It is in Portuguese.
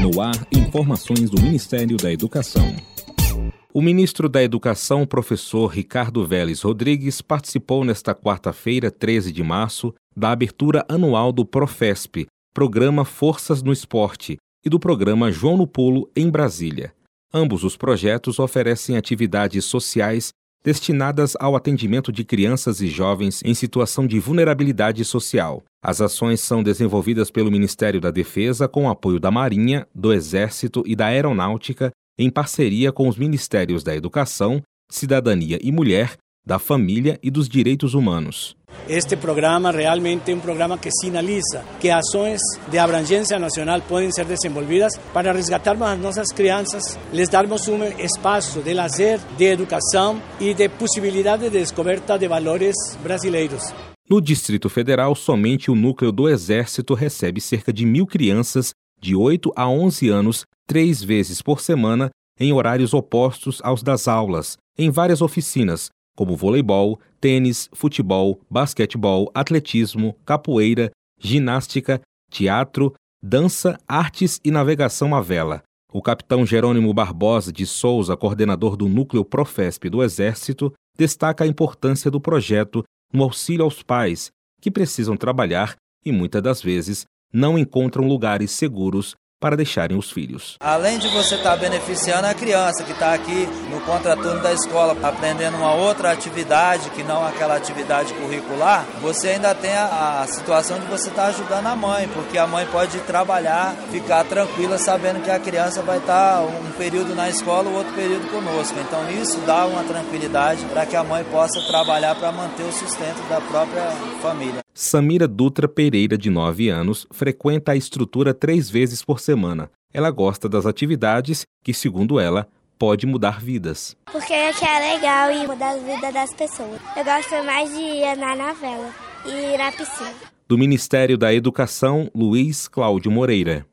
No ar, informações do Ministério da Educação. O ministro da Educação, professor Ricardo Vélez Rodrigues, participou nesta quarta-feira, 13 de março, da abertura anual do Profesp, Programa Forças no Esporte, e do Programa João no Pulo, em Brasília. Ambos os projetos oferecem atividades sociais destinadas ao atendimento de crianças e jovens em situação de vulnerabilidade social. As ações são desenvolvidas pelo Ministério da Defesa com apoio da Marinha, do Exército e da Aeronáutica, em parceria com os Ministérios da Educação, Cidadania e Mulher, da Família e dos Direitos Humanos. Este programa realmente é um programa que sinaliza que ações de abrangência nacional podem ser desenvolvidas para resgatarmos as nossas crianças, lhes darmos um espaço de lazer, de educação e de possibilidade de descoberta de valores brasileiros. No Distrito Federal, somente o núcleo do Exército recebe cerca de 1.000 crianças de 8 a 11 anos, 3 vezes por semana, em horários opostos aos das aulas, em várias oficinas, como voleibol, tênis, futebol, basquetebol, atletismo, capoeira, ginástica, teatro, dança, artes e navegação à vela. O capitão Jerônimo Barbosa de Souza, coordenador do Núcleo Profesp do Exército, destaca a importância do projeto no auxílio aos pais, que precisam trabalhar e, muitas das vezes, não encontram lugares seguros para deixarem os filhos. Além de você estar beneficiando a criança que está aqui no contraturno da escola, aprendendo uma outra atividade que não aquela atividade curricular, você ainda tem a situação de você estar ajudando a mãe, porque a mãe pode trabalhar, ficar tranquila sabendo que a criança vai estar um período na escola, o outro período conosco. Então isso dá uma tranquilidade para que a mãe possa trabalhar para manter o sustento da própria família. Samira Dutra Pereira, de 9 anos, frequenta a estrutura 3 vezes por semana. Ela gosta das atividades que, segundo ela, pode mudar vidas. Porque aqui é legal e mudar a vida das pessoas. Eu gosto mais de ir na novela e ir na piscina. Do Ministério da Educação, Luiz Cláudio Moreira.